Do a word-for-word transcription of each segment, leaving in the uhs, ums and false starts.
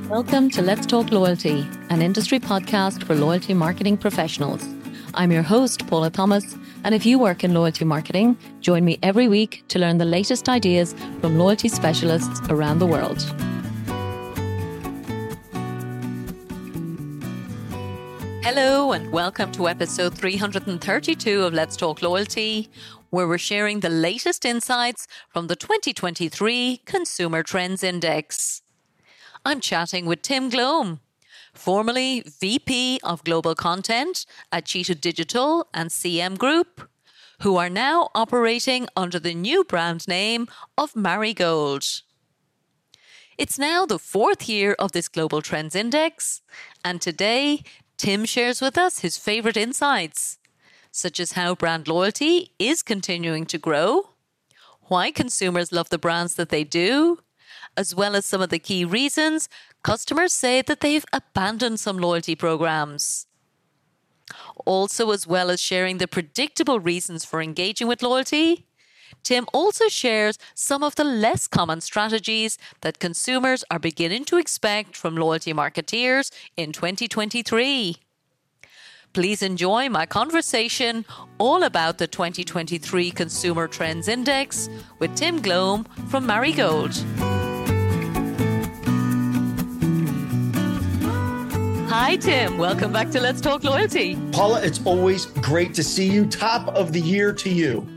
Welcome to Let's Talk Loyalty, an industry podcast for loyalty marketing professionals. I'm your host, Paula Thomas, and if you work in loyalty marketing, join me every week to learn the latest ideas from loyalty specialists around the world. Hello and welcome to episode three hundred thirty-two of Let's Talk Loyalty, where we're sharing the latest insights from the twenty twenty-three Consumer Trends Index. I'm chatting with Tim Gloam, formerly V P of Global Content at Cheetah Digital and C M Group, who are now operating under the new brand name of Marigold. It's now the fourth year of this Global Trends Index, and today Tim shares with us his favourite insights, such as how brand loyalty is continuing to grow, why consumers love the brands that they do, as well as some of the key reasons customers say that they've abandoned some loyalty programs. Also, as well as sharing the predictable reasons for engaging with loyalty, Tim also shares some of the less common strategies that consumers are beginning to expect from loyalty marketeers in twenty twenty-three. Please enjoy my conversation all about the twenty twenty-three Consumer Trends Index with Tim Gloam from Marigold. Hi, Tim. Welcome back to Let's Talk Loyalty. Paula, it's always great to see you. Top of the year to you.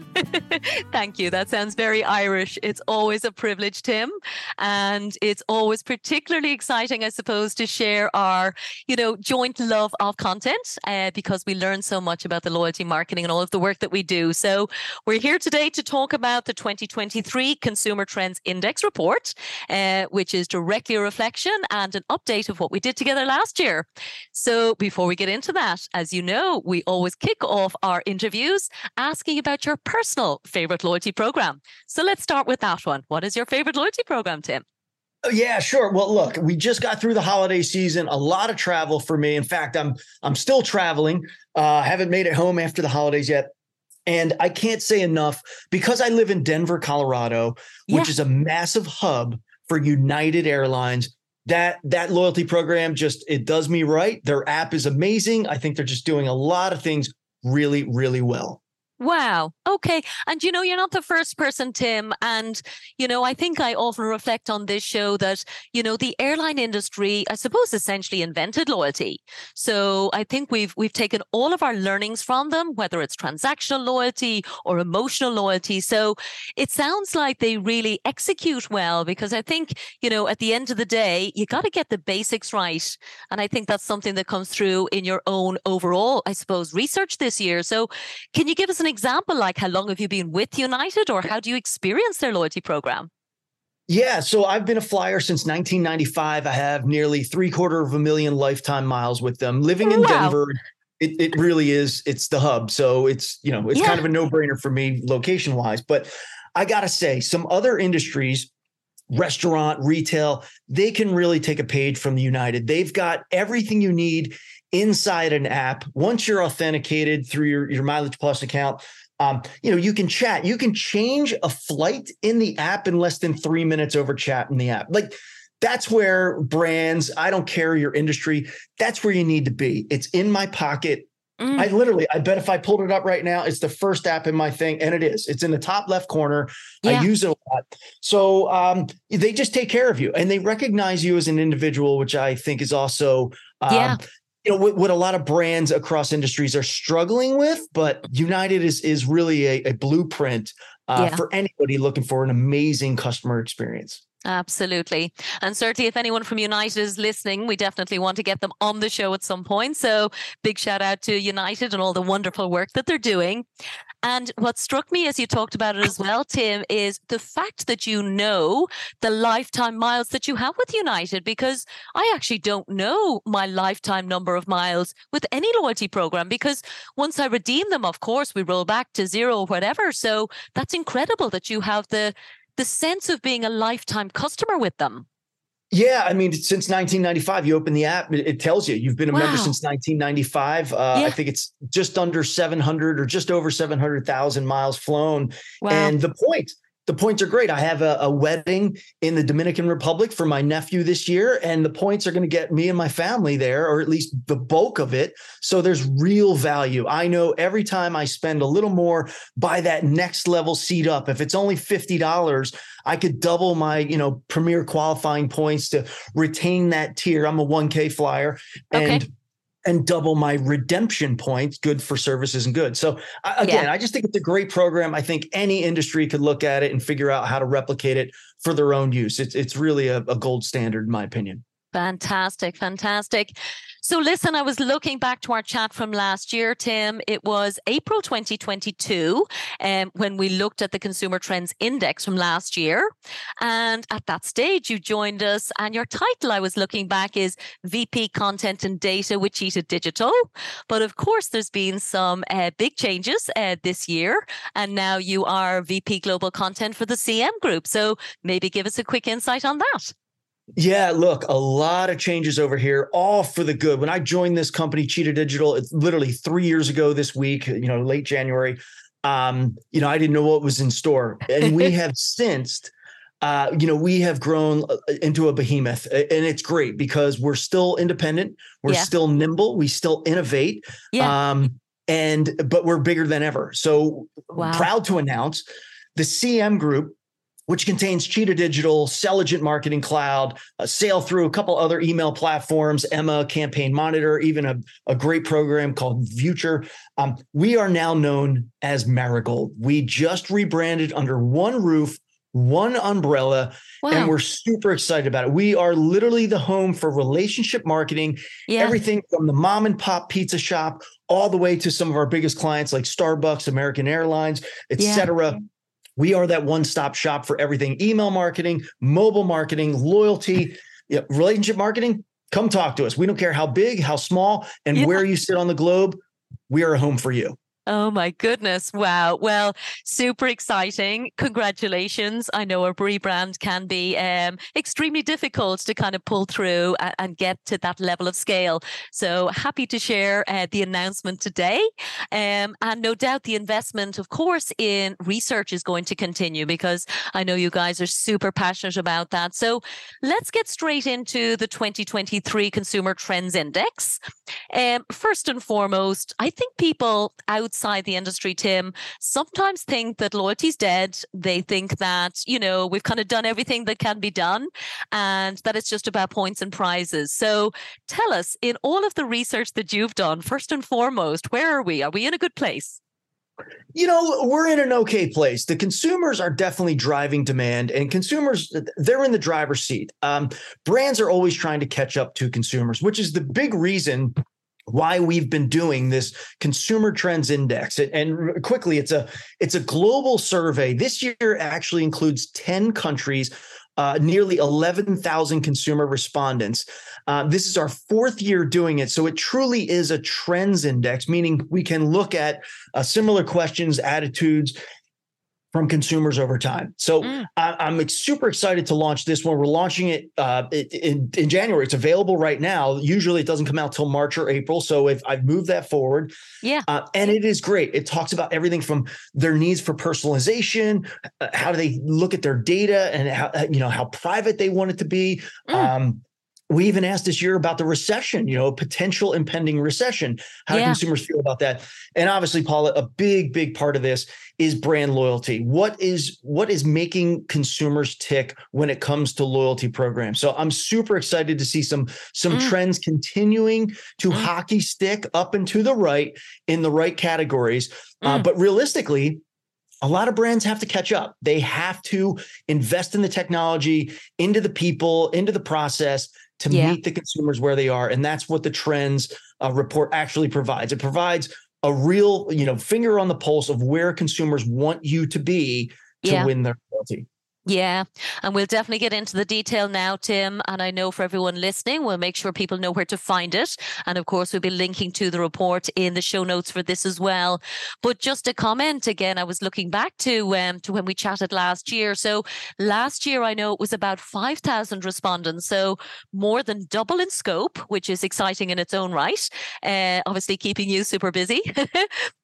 Thank you. That sounds very Irish. It's always a privilege, Tim. And it's always particularly exciting, I suppose, to share our, you know, joint love of content uh, because we learn so much about the loyalty marketing and all of the work that we do. So we're here today to talk about the twenty twenty-three Consumer Trends Index report, uh, which is directly a reflection and an update of what we did together last year. So before we get into that, as you know, we always kick off our interviews asking about your personal Personal favorite loyalty program. So let's start with that one. What is your favorite loyalty program, Tim? Oh, yeah, sure. Well, look, we just got through the holiday season. A lot of travel for me. In fact, I'm I'm still traveling. Uh, haven't made it home after the holidays yet. And I can't say enough because I live in Denver, Colorado, which yeah. is a massive hub for United Airlines. That that loyalty program just, it does me right. Their app is amazing. I think they're just doing a lot of things really, really well. Wow. Okay. And, you know, you're not the first person, Tim. And, you know, I think I often reflect on this show that, you know, the airline industry, I suppose, essentially invented loyalty. So I think we've we've taken all of our learnings from them, whether it's transactional loyalty or emotional loyalty. So it sounds like they really execute well, because I think, you know, at the end of the day, you got to get the basics right. And I think that's something that comes through in your own overall, I suppose, research this year. So can you give us an example, like how long have you been with United, or how do you experience their loyalty program? Yeah, so I've been a flyer since nineteen ninety-five. I have nearly three quarter of a million lifetime miles with them. Living in wow. Denver, it, it really is. It's the hub. So it's, you know, it's yeah. kind of a no brainer for me location wise. But I got to say, some other industries, restaurant, retail, they can really take a page from the United. They've got everything you need inside an app. Once you're authenticated through your, your Mileage Plus account, um, you know, you can chat. You can change a flight in the app in less than three minutes over chat in the app. Like, that's where brands, I don't care your industry, that's where you need to be. It's in my pocket. Mm. I literally, I bet if I pulled it up right now, it's the first app in my thing. And it is. It's in the top left corner. Yeah. I use it a lot. So um, they just take care of you and they recognize you as an individual, which I think is also um, yeah. you know, what, what a lot of brands across industries are struggling with, but United is is really a, a blueprint uh, yeah. for anybody looking for an amazing customer experience. Absolutely. And certainly if anyone from United is listening, we definitely want to get them on the show at some point. So big shout out to United and all the wonderful work that they're doing. And what struck me as you talked about it as well, Tim, is the fact that you know the lifetime miles that you have with United, because I actually don't know my lifetime number of miles with any loyalty program, because once I redeem them, of course, we roll back to zero or whatever. So that's incredible that you have the the sense of being a lifetime customer with them. Yeah, I mean, since nineteen ninety-five, you open the app, it, it tells you you've been a wow. member since nineteen ninety-five. Uh, yeah. I think it's just under seven hundred or just over seven hundred thousand miles flown. Wow. And the point, The points are great. I have a, a wedding in the Dominican Republic for my nephew this year, and the points are going to get me and my family there, or at least the bulk of it. So there's real value. I know every time I spend a little more, buy that next level seat up. If it's only fifty dollars, I could double my, you know, premier qualifying points to retain that tier. I'm a one K flyer. And okay. and double my redemption points, good for services and goods. So again, yeah. I just think it's a great program. I think any industry could look at it and figure out how to replicate it for their own use. It's it's really a, a gold standard, in my opinion. Fantastic, fantastic. So listen, I was looking back to our chat from last year, Tim. It was April twenty twenty-two um, when we looked at the Consumer Trends Index from last year. And at that stage, you joined us, and your title, I was looking back, is V P Content and Data with Cheetah Digital. But of course, there's been some uh, big changes uh, this year. And now you are V P Global Content for the C M Group. So maybe give us a quick insight on that. Yeah, look, a lot of changes over here, all for the good. When I joined this company, Cheetah Digital, it's literally three years ago this week, you know, late January, um, you know, I didn't know what was in store. And we have since, uh, you know, we have grown into a behemoth, and it's great because we're still independent. We're yeah. still nimble. We still innovate. Yeah. Um, and, but we're bigger than ever. So wow. proud to announce the C M Group, which contains Cheetah Digital, Selligent Marketing Cloud, uh, Sailthrough, a couple other email platforms, Emma, Campaign Monitor, even a, a great program called Future. Um, we are now known as Marigold. We just rebranded under one roof, one umbrella, wow. and we're super excited about it. We are literally the home for relationship marketing, yeah. everything from the mom and pop pizza shop all the way to some of our biggest clients like Starbucks, American Airlines, et yeah. cetera. We are that one-stop shop for everything: email marketing, mobile marketing, loyalty, you know, relationship marketing. Come talk to us. We don't care how big, how small, and yeah. where you sit on the globe. We are a home for you. Oh, my goodness. Wow. Well, super exciting. Congratulations. I know a rebrand can be um, extremely difficult to kind of pull through and, and get to that level of scale. So happy to share uh, the announcement today. Um, and no doubt the investment, of course, in research is going to continue, because I know you guys are super passionate about that. So let's get straight into the twenty twenty-three Consumer Trends Index. Um, first and foremost, I think people outside the industry, Tim, sometimes think that loyalty's dead. They think that, you know, we've kind of done everything that can be done and that it's just about points and prizes. So tell us, in all of the research that you've done, first and foremost, where are we? Are we in a good place? You know, we're in an okay place. The consumers are definitely driving demand, and consumers, they're in the driver's seat. Um, brands are always trying to catch up to consumers, which is the big reason why we've been doing this Consumer Trends Index. And quickly, it's a it's a global survey. This year actually includes ten countries, uh, nearly eleven thousand consumer respondents. Uh, this is our fourth year doing it. So it truly is a trends index, meaning we can look at uh, similar questions, attitudes from consumers over time. So mm. I, I'm super excited to launch this one. We're launching it uh, in, in January. It's available right now. Usually it doesn't come out till March or April. So if I've moved that forward, yeah, uh, and it is great. It talks about everything from their needs for personalization, uh, how do they look at their data, and how, you know, how private they want it to be. Mm. Um, We even asked this year about the recession, you know, potential impending recession. How yeah. do consumers feel about that? And obviously, Paula, a big, big part of this is brand loyalty. What is what is making consumers tick when it comes to loyalty programs? So I'm super excited to see some, some mm. trends continuing to mm. hockey stick up and to the right in the right categories. Mm. Uh, but realistically, a lot of brands have to catch up. They have to invest in the technology, into the people, into the process to yeah. meet the consumers where they are. And that's what the trends uh, report actually provides. It provides a real, you know, finger on the pulse of where consumers want you to be to yeah. win their loyalty. Yeah, and we'll definitely get into the detail now, Tim. And I know for everyone listening, we'll make sure people know where to find it. And of course, we'll be linking to the report in the show notes for this as well. But just a comment again, I was looking back to um, to when we chatted last year. So last year, I know it was about five thousand respondents. So more than double in scope, which is exciting in its own right. Uh, obviously, keeping you super busy.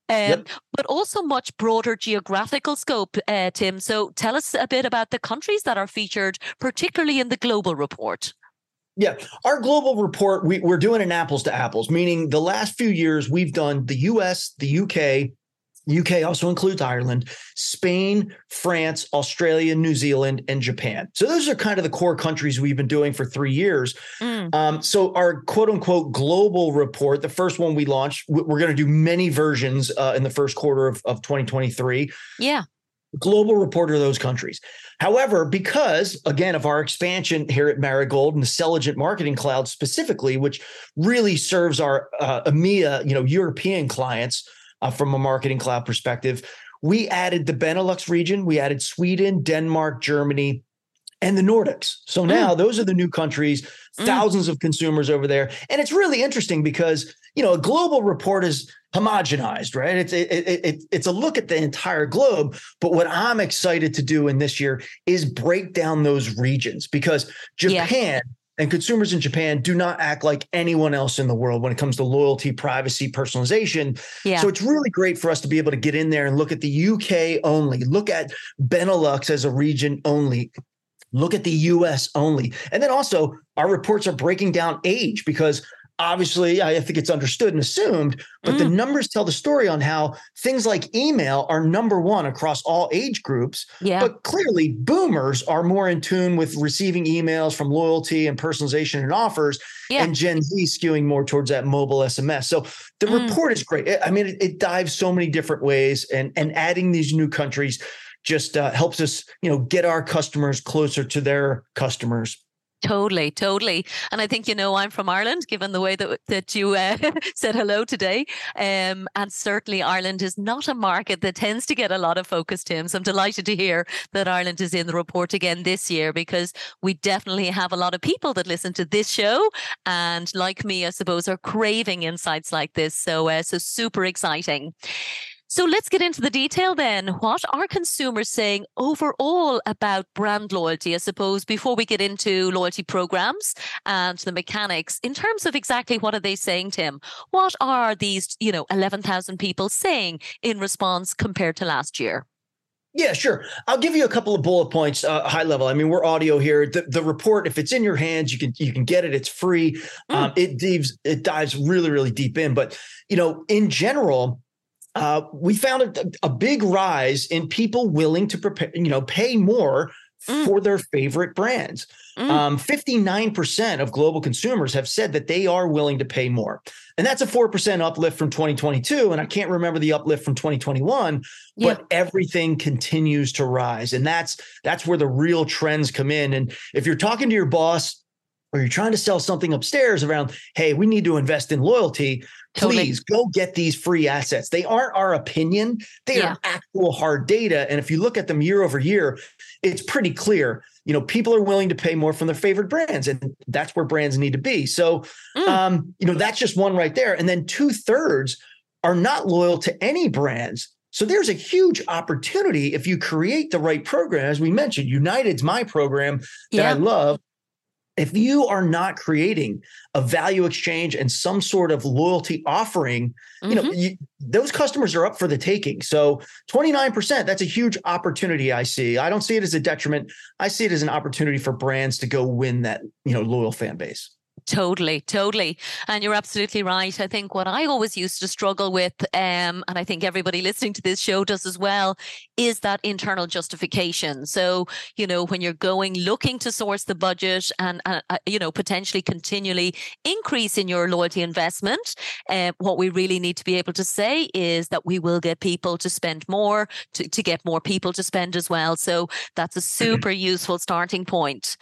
Um, Yep. but also much broader geographical scope, uh, Tim. So tell us a bit about the countries that are featured, particularly in the global report. Yeah, our global report, we, we're doing an apples to apples, meaning the last few years we've done the U S, the U K, U K also includes Ireland, Spain, France, Australia, New Zealand, and Japan. So those are kind of the core countries we've been doing for three years. Mm. Um, so our quote unquote global report, the first one we launched, we're going to do many versions uh, in the first quarter of, of twenty twenty-three. Yeah. Global report of those countries. However, because again of our expansion here at Marigold and the Selligent Marketing Cloud specifically, which really serves our uh, EMEA, you know, European clients, Uh, from a marketing cloud perspective, we added the Benelux region, we added Sweden, Denmark, Germany, and the Nordics. So now mm. those are the new countries, thousands mm. of consumers over there. And it's really interesting because, you know, a global report is homogenized, right? It's it, it, it, it's a look at the entire globe. But what I'm excited to do in this year is break down those regions, because Japan yeah. and consumers in Japan do not act like anyone else in the world when it comes to loyalty, privacy, personalization. Yeah. So it's really great for us to be able to get in there and look at the U K only, look at Benelux as a region only, look at the U S only. And then also our reports are breaking down age, because obviously, I think it's understood and assumed, but mm. the numbers tell the story on how things like email are number one across all age groups. Yeah. But clearly, boomers are more in tune with receiving emails from loyalty and personalization and offers, yeah. and Gen Z skewing more towards that mobile S M S. So the mm. report is great. I mean, it, it dives so many different ways, and, and adding these new countries just uh, helps us, you know, get our customers closer to their customers. Totally, totally. And I think, you know, I'm from Ireland, given the way that, that you uh, said hello today. Um, and certainly Ireland is not a market that tends to get a lot of focus, Tim. So I'm delighted to hear that Ireland is in the report again this year, because we definitely have a lot of people that listen to this show and, like me, I suppose, are craving insights like this. So, uh, so super exciting. So let's get into the detail then. What are consumers saying overall about brand loyalty, I suppose, before we get into loyalty programs and the mechanics, in terms of exactly what are they saying, Tim? What are these, you know, eleven thousand people saying in response compared to last year? Yeah, sure. I'll give you a couple of bullet points, uh, high level. I mean, we're audio here. The, the report, if it's in your hands, you can you can get it. It's free. Mm. Um, it dives it dives really, really deep in. But, you know, in general, Uh, we found a, a big rise in people willing to prepare, you know, pay more mm. for their favorite brands. Mm. Um, fifty-nine percent of global consumers have said that they are willing to pay more. And that's a four percent uplift from twenty twenty-two. And I can't remember the uplift from twenty twenty-one, yeah. but everything continues to rise. And that's that's where the real trends come in. And if you're talking to your boss, or you're trying to sell something upstairs around, hey, we need to invest in loyalty, please totally. Go get these free assets. They aren't our opinion. They yeah. are actual hard data. And if you look at them year over year, it's pretty clear, you know, people are willing to pay more from their favorite brands, and that's where brands need to be. So, mm. um, you know, that's just one right there. And then two thirds are not loyal to any brands. So there's a huge opportunity if you create the right program. As we mentioned, United's my program that yeah. I love. If you are not creating a value exchange and some sort of loyalty offering, mm-hmm. you know, you, those customers are up for the taking. So twenty-nine percent, that's a huge opportunity I see. I don't see it as a detriment. I see it as an opportunity for brands to go win that, you know, loyal fan base. Totally, totally. And you're absolutely right. I think what I always used to struggle with, um, and I think everybody listening to this show does as well, is that internal justification. So, you know, when you're going, looking to source the budget and, uh, you know, potentially continually increase in your loyalty investment, uh, what we really need to be able to say is that we will get people to spend more, to, to get more people to spend as well. So that's a super useful starting point.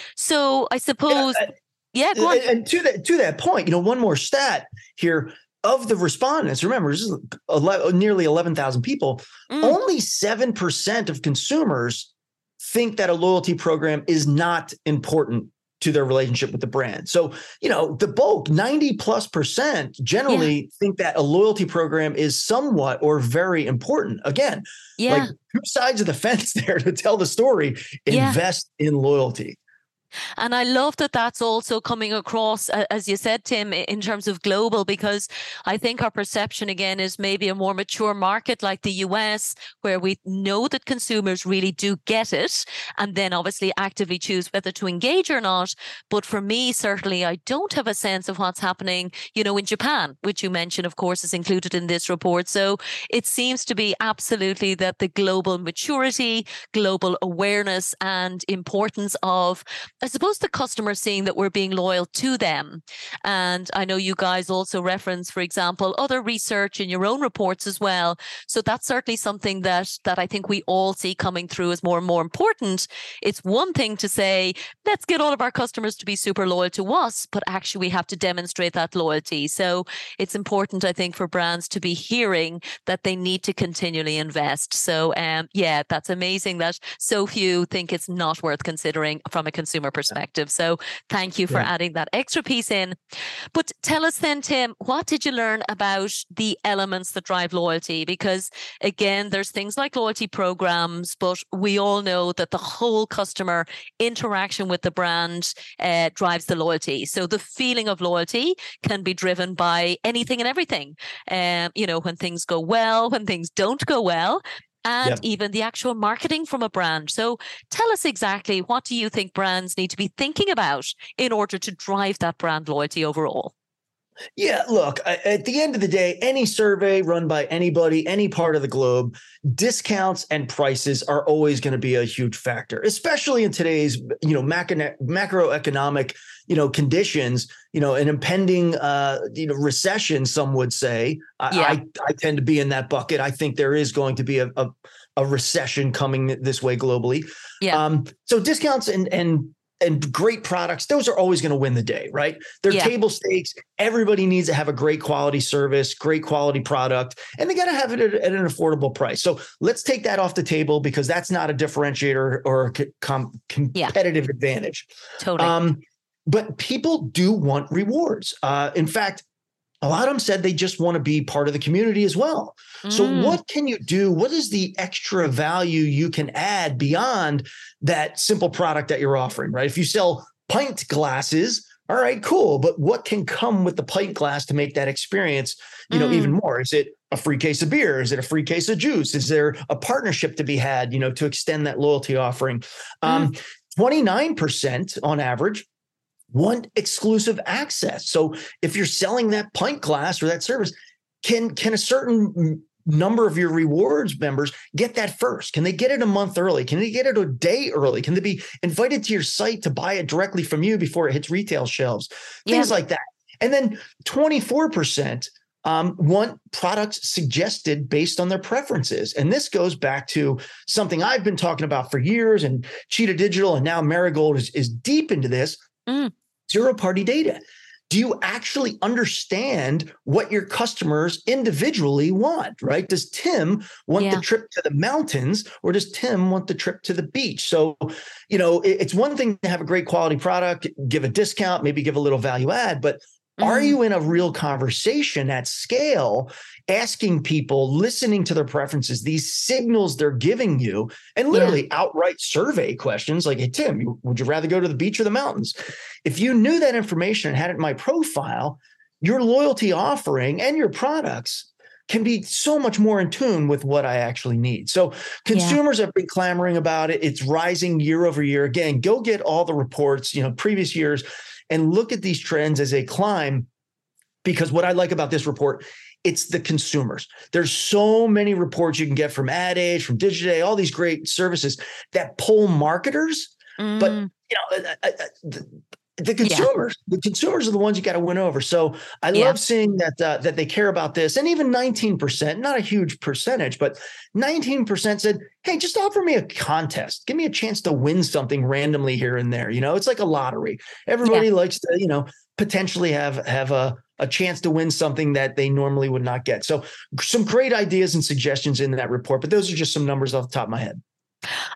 So I suppose... Yeah, I- Yeah, go on. And to that to that point, you know, one more stat here of the respondents. Remember, this is eleven, nearly eleven thousand people. Mm. Only seven percent of consumers think that a loyalty program is not important to their relationship with the brand. So, you know, the bulk, ninety plus percent generally yeah. think that a loyalty program is somewhat or very important. Again, yeah. like two sides of the fence there to tell the story. Invest yeah. in loyalty. And I love that that's also coming across, as you said, Tim, in terms of global, because I think our perception again is maybe a more mature market like the U S, where we know that consumers really do get it and then obviously actively choose whether to engage or not. But for me, certainly, I don't have a sense of what's happening, you know, in Japan, which you mentioned, of course, is included in this report. So it seems to be absolutely that the global maturity, global awareness and importance of, I suppose, the customer seeing that we're being loyal to them. And I know you guys also reference, for example, other research in your own reports as well. So that's certainly something that that I think we all see coming through as more and more important. It's one thing to say, let's get all of our customers to be super loyal to us, but actually we have to demonstrate that loyalty. So it's important, I think, for brands to be hearing that they need to continually invest. So um, yeah, that's amazing that so few think it's not worth considering from a consumer perspective. So thank you for yeah. adding that extra piece in. But tell us then, Tim, what did you learn about the elements that drive loyalty? Because again, there's things like loyalty programs, but we all know that the whole customer interaction with the brand uh, drives the loyalty. So the feeling of loyalty can be driven by anything and everything. Um, you know, when things go well, when things don't go well, and yep. even the actual marketing from a brand. So tell us exactly, what do you think brands need to be thinking about in order to drive that brand loyalty overall? Yeah, look, at the end of the day, any survey run by anybody, any part of the globe, discounts and prices are always going to be a huge factor, especially in today's, you know, macro- macroeconomic, you know, conditions, you know, an impending, uh, you know, recession, some would say. I, yeah. I, I tend to be in that bucket. I think there is going to be a, a, a recession coming this way globally. Yeah. Um, so discounts and, and, and great products, those are always going to win the day, right? They're yeah. table stakes. Everybody needs to have a great quality service, great quality product, and they got to have it at, at an affordable price. So let's take that off the table, because that's not a differentiator or a com- competitive yeah. advantage. Totally. Um, but people do want rewards. Uh, in fact, a lot of them said they just want to be part of the community as well. Mm. So what can you do? What is the extra value you can add beyond that simple product that you're offering, right? If you sell pint glasses, all right, cool. But what can come with the pint glass to make that experience, you know, mm. even more? Is it a free case of beer? Is it a free case of juice? Is there a partnership to be had, you know, to extend that loyalty offering? Mm. Um, twenty-nine percent on average want exclusive access. So if you're selling that pint glass or that service, can can a certain number of your rewards members get that first? Can they get it a month early? Can they get it a day early? Can they be invited to your site to buy it directly from you before it hits retail shelves? Things yeah. like that. And then twenty-four percent um, want products suggested based on their preferences. And this goes back to something I've been talking about for years, and Cheetah Digital and now Marigold is, is deep into this. Mm. Zero-party data. Do you actually understand what your customers individually want, right? Does Tim want yeah. the trip to the mountains, or does Tim want the trip to the beach? So, you know, it, it's one thing to have a great quality product, give a discount, maybe give a little value add, but mm-hmm. are you in a real conversation at scale, asking people, listening to their preferences, these signals they're giving you, and literally yeah. outright survey questions like, hey, Tim, would you rather go to the beach or the mountains? If you knew that information and had it in my profile, your loyalty offering and your products can be so much more in tune with what I actually need. So consumers yeah. have been clamoring about it. It's rising year over year. Again, go get all the reports, you know, previous years, and look at these trends as they climb, because what I like about this report, it's the consumers. There's so many reports you can get from Ad Age, from Digiday, all these great services that pull marketers, mm. but you know, uh, uh, the, the consumers, yeah. the consumers are the ones you got to win over. So I yeah. love seeing that uh, that they care about this. And even nineteen percent, not a huge percentage, but nineteen percent said, hey, just offer me a contest. Give me a chance to win something randomly here and there. You know, it's like a lottery. Everybody yeah. likes to, you know, potentially have have a a chance to win something that they normally would not get. So some great ideas and suggestions in that report, but those are just some numbers off the top of my head.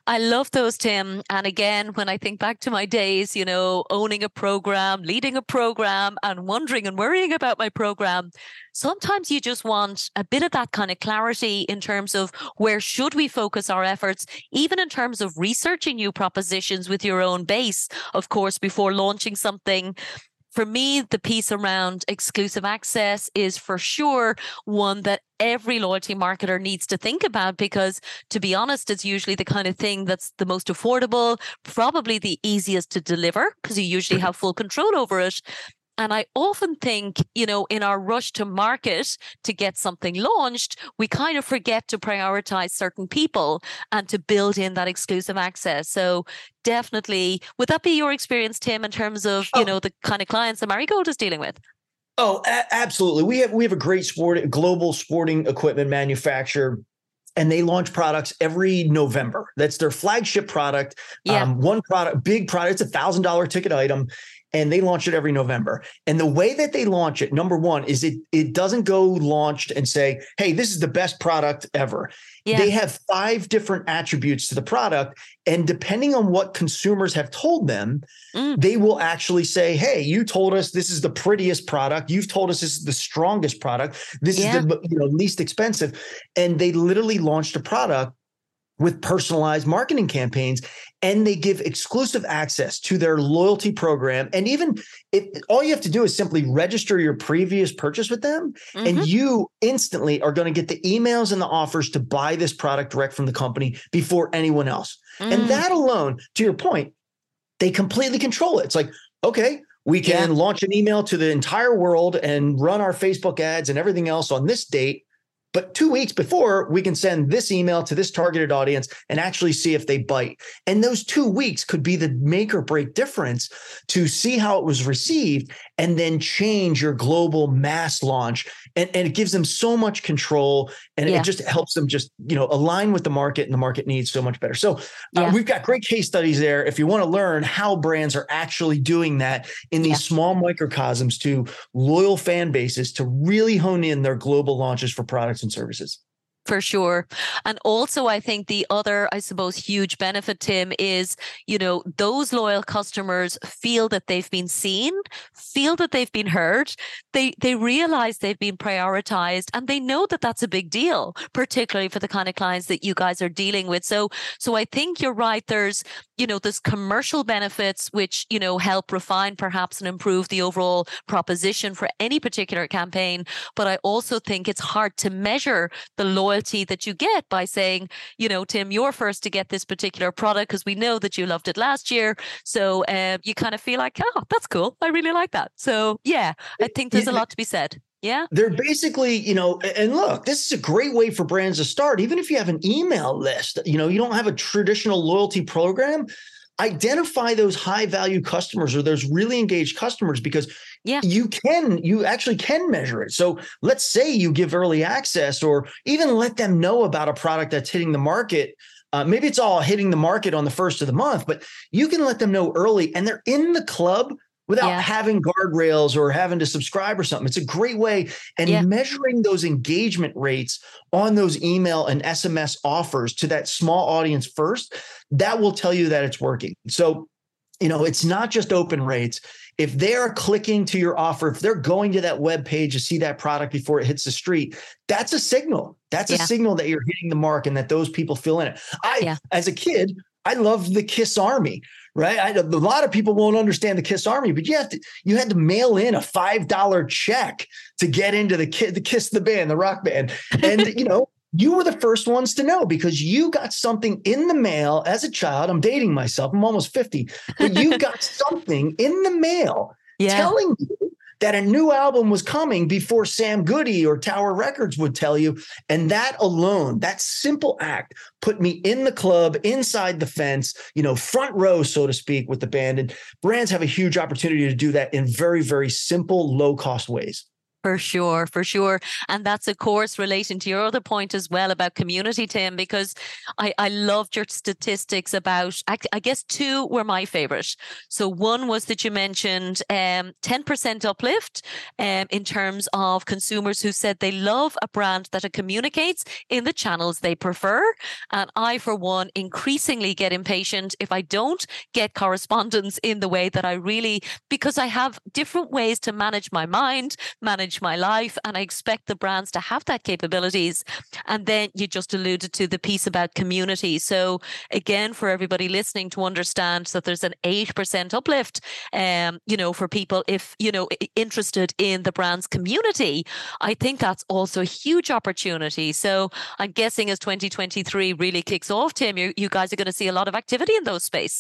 I love those, Tim. And again, when I think back to my days, you know, owning a program, leading a program, and wondering and worrying about my program, sometimes you just want a bit of that kind of clarity in terms of where should we focus our efforts, even in terms of researching new propositions with your own base, of course, before launching something. For me, the piece around exclusive access is for sure one that every loyalty marketer needs to think about, because to be honest, it's usually the kind of thing that's the most affordable, probably the easiest to deliver because you usually have full control over it. And I often think, you know, in our rush to market to get something launched, we kind of forget to prioritize certain people and to build in that exclusive access. So definitely, would that be your experience, Tim, in terms of, you oh. know, the kind of clients that Marigold is dealing with? Oh, a- absolutely. We have we have a great sport, global sporting equipment manufacturer, and they launch products every November. That's their flagship product. Yeah. Um, one product, big product. It's a thousand dollar ticket item. And they launch it every November. And the way that they launch it, number one, is it it doesn't go launched and say, hey, this is the best product ever. Yeah. They have five different attributes to the product. And depending on what consumers have told them, mm. they will actually say, hey, you told us this is the prettiest product. You've told us this is the strongest product. This yeah. is the you know, least expensive. And they literally launched a product with personalized marketing campaigns, and they give exclusive access to their loyalty program. And even if all you have to do is simply register your previous purchase with them, mm-hmm. and you instantly are going to get the emails and the offers to buy this product direct from the company before anyone else. Mm. And that alone, to your point, they completely control it. It's like, okay, we can yeah. launch an email to the entire world and run our Facebook ads and everything else on this date. But two weeks before, we can send this email to this targeted audience and actually see if they bite. And those two weeks could be the make or break difference to see how it was received and then change your global mass launch. And, and it gives them so much control, and yeah. it just helps them just, you know, align with the market, and the market needs so much better. So uh, yeah. we've got great case studies there. If you want to learn how brands are actually doing that in these yeah. small microcosms to loyal fan bases to really hone in their global launches for products and services. For sure. And also, I think the other, I suppose, huge benefit, Tim, is, you know, those loyal customers feel that they've been seen, feel that they've been heard. They they realize they've been prioritized, and they know that that's a big deal, particularly for the kind of clients that you guys are dealing with. So, so I think you're right. There's, you know, there's commercial benefits, which, you know, help refine perhaps and improve the overall proposition for any particular campaign. But I also think it's hard to measure the loyalty that you get by saying, you know, Tim, you're first to get this particular product because we know that you loved it last year. So um, you kind of feel like, oh, that's cool. I really like that. So yeah, I think there's a lot to be said. Yeah. They're basically, you know, and look, this is a great way for brands to start. Even if you have an email list, you know, you don't have a traditional loyalty program, identify those high value customers or those really engaged customers, because yeah. you can, you actually can measure it. So let's say you give early access, or even let them know about a product that's hitting the market. Uh, maybe it's all hitting the market on the first of the month, but you can let them know early, and they're in the club without yeah. having guardrails or having to subscribe or something. It's a great way. And yeah. measuring those engagement rates on those email and S M S offers to that small audience first, that will tell you that it's working. So, you know, it's not just open rates. If they're clicking to your offer, if they're going to that web page to see that product before it hits the street, that's a signal. That's yeah. a signal that you're hitting the mark and that those people feel in it. I, yeah. as a kid, I loved the KISS Army, right? I, a lot of people won't understand the KISS Army, but you have to, you had to mail in a five dollar check to get into the KISS, the KISS the band, the rock band. And, you know, you were the first ones to know because you got something in the mail as a child. I'm dating myself. I'm almost fifty, but you got something in the mail yeah. telling you that a new album was coming before Sam Goody or Tower Records would tell you. And that alone, that simple act put me in the club, inside the fence, you know, front row, so to speak, with the band. And brands have a huge opportunity to do that in very, very simple, low cost ways. For sure, for sure. And that's, of course, relating to your other point as well about community, Tim, because I, I loved your statistics about, I, I guess two were my favorite. So one was that you mentioned um, ten percent uplift um, in terms of consumers who said they love a brand that it communicates in the channels they prefer. And I, for one, increasingly get impatient if I don't get correspondence in the way that I really, because I have different ways to manage my mind, manage my life, and I expect the brands to have that capabilities. And then you just alluded to the piece about community. So again, for everybody listening to understand that there's an eight percent uplift, um, you know, for people if, you know, interested in the brand's community, I think that's also a huge opportunity. So I'm guessing as twenty twenty-three really kicks off, Tim, you, you guys are going to see a lot of activity in those space.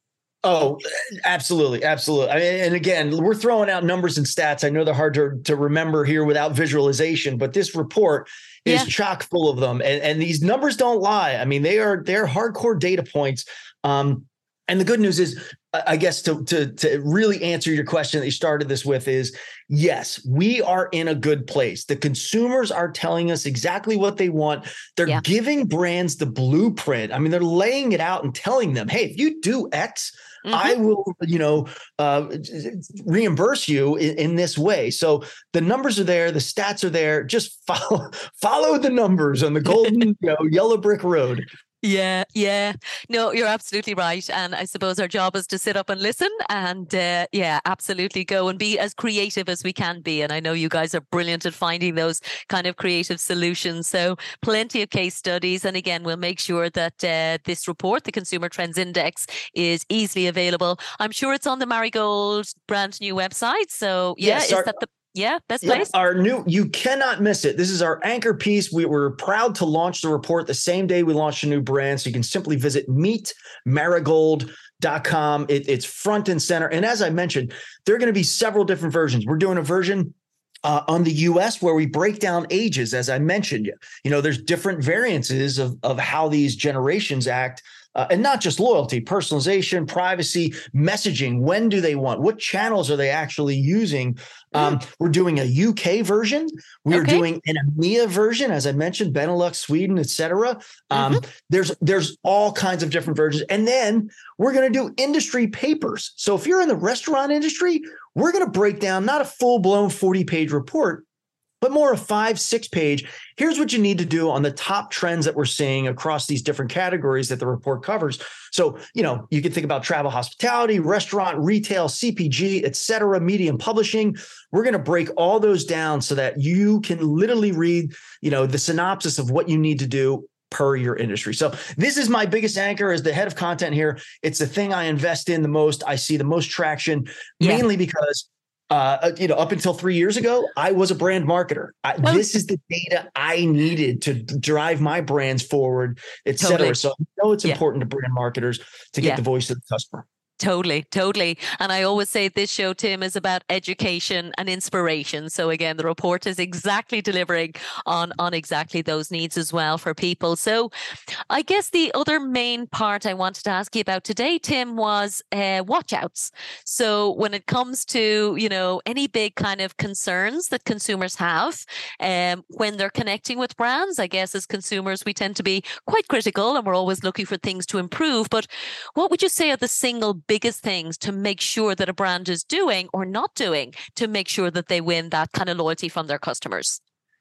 Oh, absolutely. Absolutely. I mean, and again, we're throwing out numbers and stats. I know they're hard to, to remember here without visualization, but this report is yeah. chock full of them. And, and these numbers don't lie. I mean, they are, they're hardcore data points. Um, and the good news is, I guess, to, to, to really answer your question that you started this with is, yes, we are in a good place. The consumers are telling us exactly what they want. They're yeah. giving brands the blueprint. I mean, they're laying it out and telling them, hey, if you do X, mm-hmm. I will, you know, uh, reimburse you in, in this way. So the numbers are there. The stats are there. Just follow, follow the numbers on the golden, you know, yellow brick road. Yeah, yeah. No, you're absolutely right. And I suppose our job is to sit up and listen and, uh, yeah, absolutely go and be as creative as we can be. And I know you guys are brilliant at finding those kind of creative solutions. So plenty of case studies. And again, we'll make sure that uh, this report, the Consumer Trends Index, is easily available. I'm sure it's on the Marigold brand new website. So yeah, yes, is our- that the Yeah, best place. Yeah, our new, you cannot miss it. This is our anchor piece. We were proud to launch the report the same day we launched a new brand. So you can simply visit meet marigold dot com. It, it's front and center. And as I mentioned, there are going to be several different versions. We're doing a version uh, on the U S where we break down ages. As I mentioned, you know, there's different variances of, of how these generations act. Uh, and not just loyalty, personalization, privacy, messaging. When do they want? What channels are they actually using? Um, mm. We're doing a U K version. We're okay. doing an EMEA version, as I mentioned, Benelux, Sweden, et cetera. Um, mm-hmm. There's there's all kinds of different versions. And then we're going to do industry papers. So if you're in the restaurant industry, we're going to break down not a full-blown forty-page report, but more a five, six page. Here's what you need to do on the top trends that we're seeing across these different categories that the report covers. So, you know, you can think about travel, hospitality, restaurant, retail, C P G, et cetera, media and publishing. We're going to break all those down so that you can literally read, you know, the synopsis of what you need to do per your industry. So this is my biggest anchor as the head of content here. It's the thing I invest in the most. I see the most traction, yeah. mainly because Uh, you know, up until three years ago, I was a brand marketer. I, oh. This is the data I needed to drive my brands forward, et cetera. Totally. So I know it's yeah. important to brand marketers to get yeah. the voice of the customer. Totally, totally. And I always say this show, Tim, is about education and inspiration. So again, the report is exactly delivering on, on exactly those needs as well for people. So I guess the other main part I wanted to ask you about today, Tim, was uh, watch outs. So when it comes to, you know, any big kind of concerns that consumers have um, when they're connecting with brands, I guess as consumers, we tend to be quite critical and we're always looking for things to improve. But what would you say are the single biggest things to make sure that a brand is doing or not doing to make sure that they win that kind of loyalty from their customers?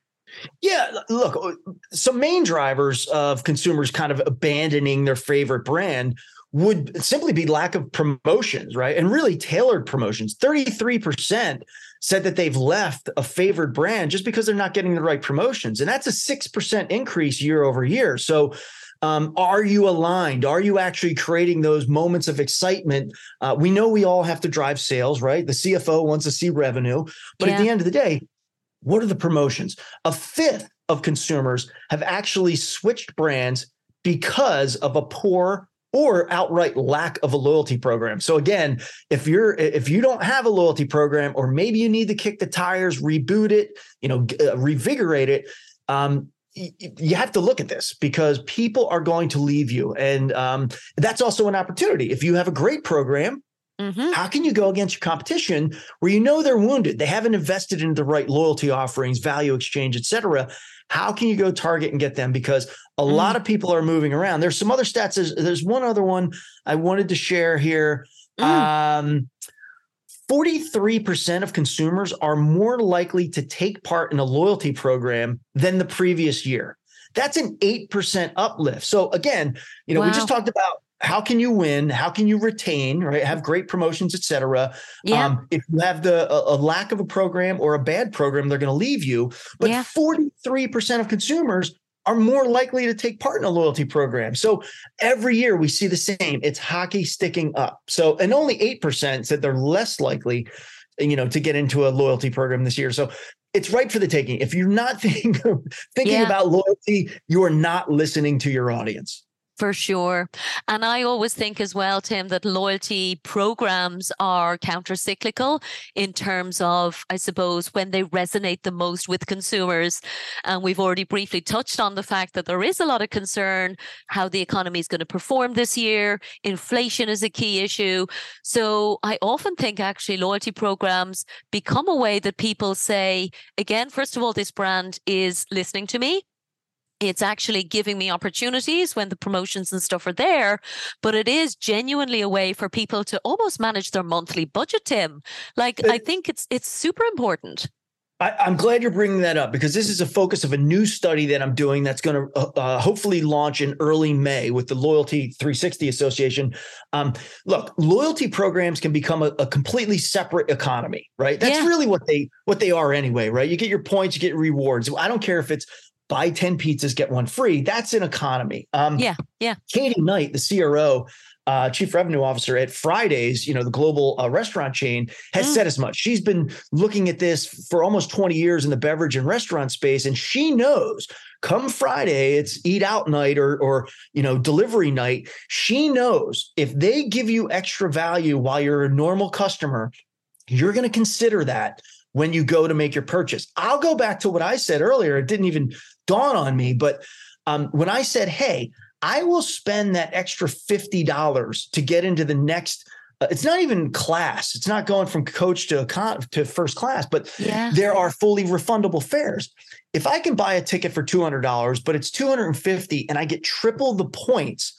Yeah, look, some main drivers of consumers kind of abandoning their favorite brand would simply be lack of promotions, right? And really tailored promotions. thirty-three percent said that they've left a favorite brand just because they're not getting the right promotions. And that's a six percent increase year over year. So Um, are you aligned? Are you actually creating those moments of excitement? Uh, we know we all have to drive sales, right? The C F O wants to see revenue. But yeah. at the end of the day, what are the promotions? A fifth of consumers have actually switched brands because of a poor or outright lack of a loyalty program. So again, if you're if you don't have a loyalty program, or maybe you need to kick the tires, reboot it, you know, uh, revigorate it, um, you have to look at this because people are going to leave you. And um, that's also an opportunity. If you have a great program, Mm-hmm. How can you go against your competition where you know they're wounded? They haven't invested in the right loyalty offerings, value exchange, et cetera. How can you go target and get them? Because a mm. lot of people are moving around. There's some other stats. There's, there's one other one I wanted to share here. Mm. Um, forty-three percent of consumers are more likely to take part in a loyalty program than the previous year. That's an eight percent uplift. So again, you know, wow. we just talked about how can you win? How can you retain, right? Have great promotions, et cetera. Yeah. Um, if you have the a, a lack of a program or a bad program, they're going to leave you. But yeah. forty-three percent of consumers are more likely to take part in a loyalty program. So every year we see the same. It's hockey sticking up. So, and only eight percent said they're less likely, you know, to get into a loyalty program this year. So it's right for the taking. If you're not thinking, thinking yeah. about loyalty, you are not listening to your audience. For sure. And I always think as well, Tim, that loyalty programs are counter-cyclical in terms of, I suppose, when they resonate the most with consumers. And we've already briefly touched on the fact that there is a lot of concern how the economy is going to perform this year. Inflation is a key issue. So I often think actually loyalty programs become a way that people say, again, first of all, this brand is listening to me. It's actually giving me opportunities when the promotions and stuff are there, but it is genuinely a way for people to almost manage their monthly budget, Tim. Like, it, I think it's it's super important. I, I'm glad you're bringing that up because this is a focus of a new study that I'm doing that's going to uh, uh, hopefully launch in early May with the Loyalty three sixty Association. Um, look, loyalty programs can become a, a completely separate economy, right? That's yeah. really what they what they are anyway, right? You get your points, you get rewards. I don't care if it's buy ten pizzas, get one free. That's an economy. Um, yeah, yeah. Katie Knight, the C R O, uh, Chief Revenue Officer at Fridays, you know, the global uh, restaurant chain, has mm. said as much. She's been looking at this for almost twenty years in the beverage and restaurant space, and she knows come Friday, it's eat out night or, or you know, delivery night. She knows if they give you extra value while you're a normal customer, you're going to consider that when you go to make your purchase. I'll go back to what I said earlier. It didn't even dawn on me, but um, when I said, hey, I will spend that extra fifty dollars to get into the next, uh, it's not even class. It's not going from coach to econ- to first class, but yeah. there are fully refundable fares. If I can buy a ticket for two hundred dollars, but it's two hundred fifty dollars and I get triple the points,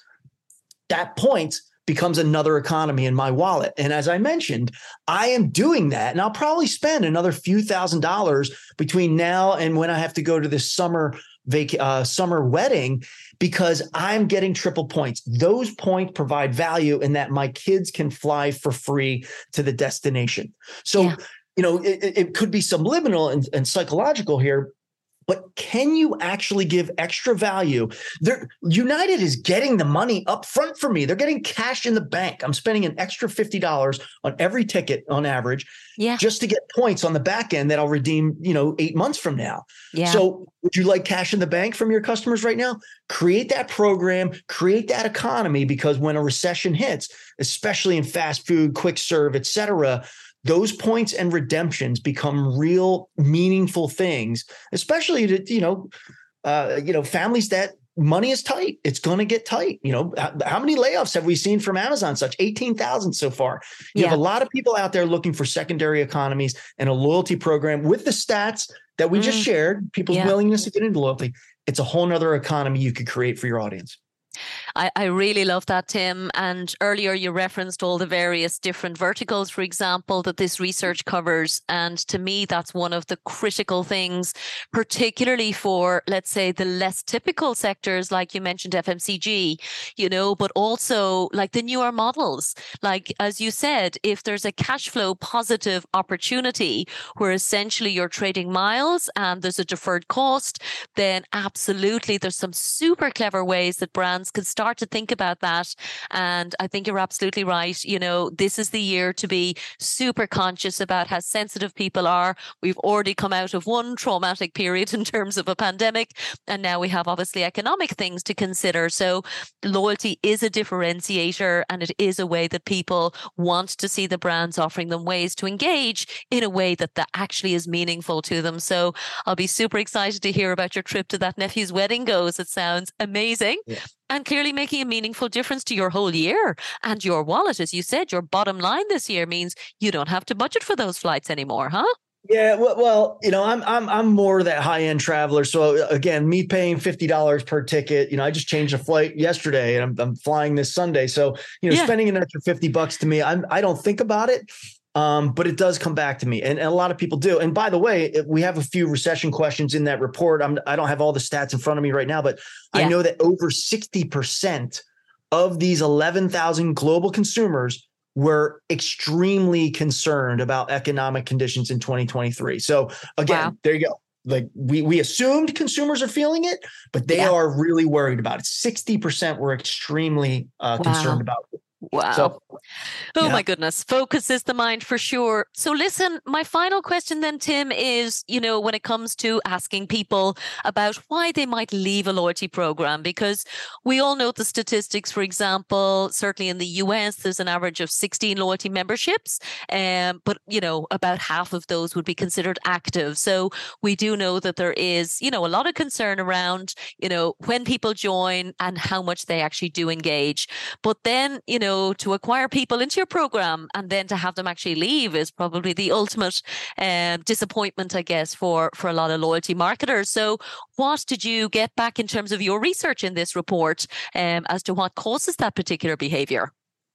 that points becomes another economy in my wallet. And as I mentioned, I am doing that. And I'll probably spend another few thousand dollars between now and when I have to go to this summer vac- uh, summer wedding, because I'm getting triple points. Those points provide value in that my kids can fly for free to the destination. So, yeah. you know, it, it could be subliminal and, and psychological here, but can you actually give extra value? They're, United is getting the money up front for me. They're getting cash in the bank. I'm spending an extra fifty dollars on every ticket on average yeah. just to get points on the back end that I'll redeem, you know, eight months from now. Yeah. So would you like cash in the bank from your customers right now? Create that program, create that economy, because when a recession hits, especially in fast food, quick serve, et cetera, those points and redemptions become real meaningful things, especially to, you know, uh, you know, families that money is tight. It's going to get tight. You know, how, how many layoffs have we seen from Amazon? Such eighteen thousand so far. You yeah. have a lot of people out there looking for secondary economies and a loyalty program with the stats that we mm. just shared, people's yeah. willingness to get into loyalty. It's a whole nother economy you could create for your audience. I, I really love that, Tim. And earlier you referenced all the various different verticals, for example, that this research covers. And to me, that's one of the critical things, particularly for, let's say, the less typical sectors, like you mentioned, F M C G, you know, but also like the newer models. Like, as you said, if there's a cash flow positive opportunity where essentially you're trading miles and there's a deferred cost, then absolutely there's some super clever ways that brands can start to think about that. And I think you're absolutely right. You know, this is the year to be super conscious about how sensitive people are. We've already come out of one traumatic period in terms of a pandemic, and now we have obviously economic things to consider. So loyalty is a differentiator, and it is a way that people want to see the brands offering them ways to engage in a way that that actually is meaningful to them. So I'll be super excited to hear about your trip to that nephew's wedding goes. It sounds amazing. Yeah. And clearly making a meaningful difference to your whole year and your wallet. As you said, your bottom line this year means you don't have to budget for those flights anymore, huh? Yeah, well, well, you know, I'm I'm I'm more that high end traveler. So again, me paying fifty dollars per ticket. You know, I just changed a flight yesterday, and I'm I'm flying this Sunday. So you know, yeah. spending an extra fifty bucks to me, I'm I don't think about it, um, but it does come back to me, and, and a lot of people do. And by the way, we have a few recession questions in that report. I'm I don't have all the stats in front of me right now, but yeah. I know that over sixty percent of these eleven thousand global consumers were extremely concerned about economic conditions in twenty twenty-three. So again, wow. there you go. Like we we assumed consumers are feeling it, but they yeah. are really worried about it. sixty percent were extremely uh, wow. concerned about it. Wow. So, oh yeah. my goodness. Focus is the mind for sure. So listen, my final question then, Tim, is, you know, when it comes to asking people about why they might leave a loyalty program, because we all know the statistics, for example, certainly in the U S, there's an average of sixteen loyalty memberships, um, but, you know, about half of those would be considered active. So we do know that there is, you know, a lot of concern around, you know, when people join and how much they actually do engage. But then, you know, to acquire people into your program and then to have them actually leave is probably the ultimate um, disappointment, I guess, for, for a lot of loyalty marketers. So what did you get back in terms of your research in this report um, as to what causes that particular behavior?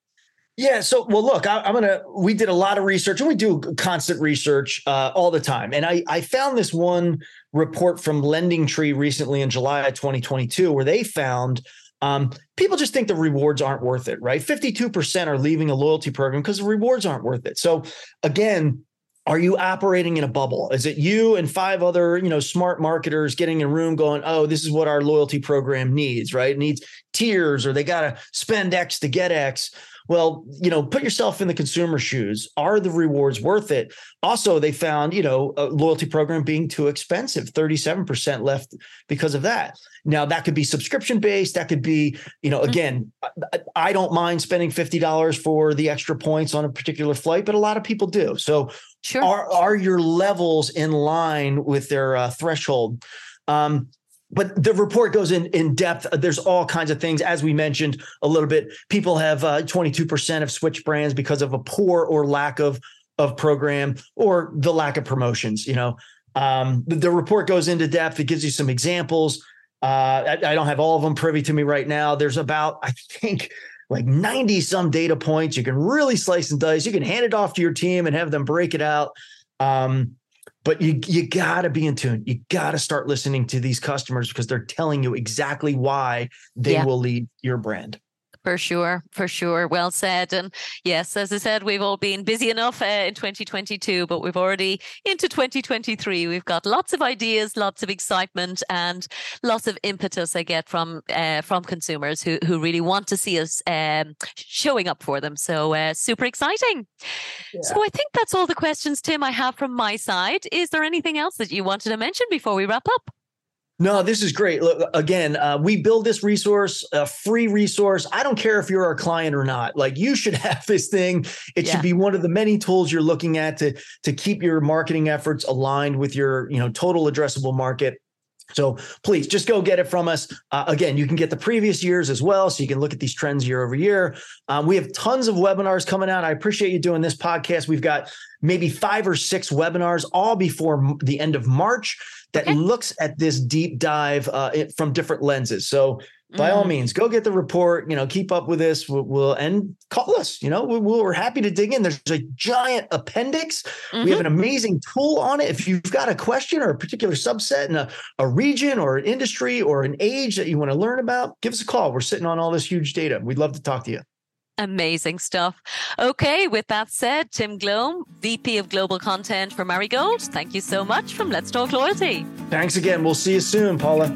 Yeah. So, well, look, I, I'm going to, we did a lot of research, and we do constant research uh, all the time. And I, I found this one report from LendingTree recently in July of twenty twenty-two, where they found Um, people just think the rewards aren't worth it, right? fifty-two percent are leaving a loyalty program because the rewards aren't worth it. So again, are you operating in a bubble? Is it you and five other, you know, smart marketers getting in a room going, oh, this is what our loyalty program needs, right? It needs tiers, or they got to spend X to get X. Well, you know, put yourself in the consumer shoes. Are the rewards worth it? Also, they found, you know, a loyalty program being too expensive, thirty-seven percent left because of that. Now, that could be subscription based. That could be, you know, again, I, I don't mind spending fifty dollars for the extra points on a particular flight, but a lot of people do. So sure. are, are your levels in line with their uh, threshold? Um, But the report goes in, in depth. There's all kinds of things. As we mentioned a little bit, people have uh, twenty-two percent have switched brands because of a poor or lack of, of program, or the lack of promotions. You know, um, the, the report goes into depth. It gives you some examples. Uh, I, I don't have all of them privy to me right now. There's about, I think, like ninety some data points. You can really slice and dice. You can hand it off to your team and have them break it out. Um, But you you got to be in tune. You got to start listening to these customers, because they're telling you exactly why they yeah. will leave your brand. For sure, for sure. Well said. And yes, as I said, we've all been busy enough uh, in twenty twenty-two, but we've already into twenty twenty-three. We've got lots of ideas, lots of excitement, and lots of impetus I get from uh, from consumers who who really want to see us um, showing up for them. So uh, super exciting. Yeah. So I think that's all the questions, Tim, I have from my side. Is there anything else that you wanted to mention before we wrap up? No, this is great. Look, again, uh, we build this resource, a free resource. I don't care if you're our client or not. Like, you should have this thing. It yeah. should be one of the many tools you're looking at to, to keep your marketing efforts aligned with your, you know, total addressable market. So please just go get it from us. Uh, again, you can get the previous years as well, so you can look at these trends year over year. Um, we have tons of webinars coming out. I appreciate you doing this podcast. We've got maybe five or six webinars all before the end of March that okay. looks at this deep dive uh, from different lenses. So by mm. all means, go get the report, you know, keep up with this. We'll, we'll and call us, you know, we, we're happy to dig in. There's a giant appendix. Mm-hmm. We have an amazing tool on it. If you've got a question or a particular subset in a, a region or an industry or an age that you want to learn about, give us a call. We're sitting on all this huge data. We'd love to talk to you. Amazing stuff. Okay, with that said, Tim Glome, V P of Global Content for Marigold, thank you so much from Let's Talk Loyalty. Thanks again. We'll see you soon, Paula.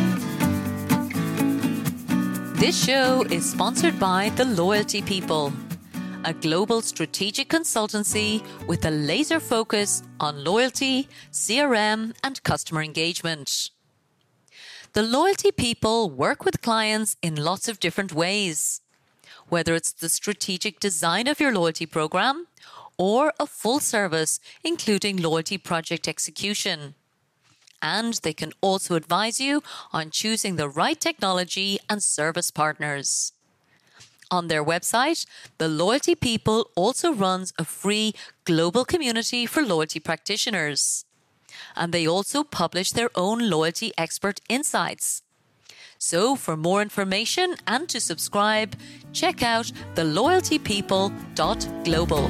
This show is sponsored by The Loyalty People, a global strategic consultancy with a laser focus on loyalty, C R M, and customer engagement. The Loyalty People work with clients in lots of different ways, whether it's the strategic design of your loyalty program or a full service, including loyalty project execution. And they can also advise you on choosing the right technology and service partners. On their website, The Loyalty People also runs a free global community for loyalty practitioners. And they also publish their own loyalty expert insights. So for more information and to subscribe, check out the loyalty people dot global.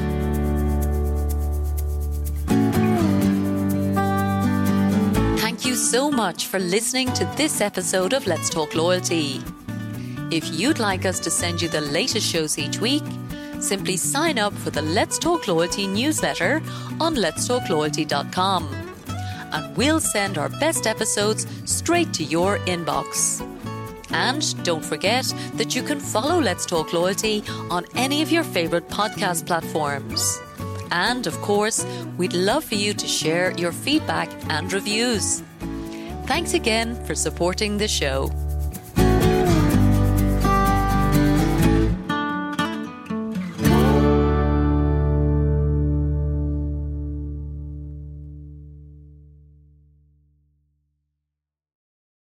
Thank you so much for listening to this episode of Let's Talk Loyalty. If you'd like us to send you the latest shows each week, simply sign up for the Let's Talk Loyalty newsletter on lets talk loyalty dot com. And we'll send our best episodes straight to your inbox. And don't forget that you can follow Let's Talk Loyalty on any of your favourite podcast platforms. And of course, we'd love for you to share your feedback and reviews. Thanks again for supporting the show.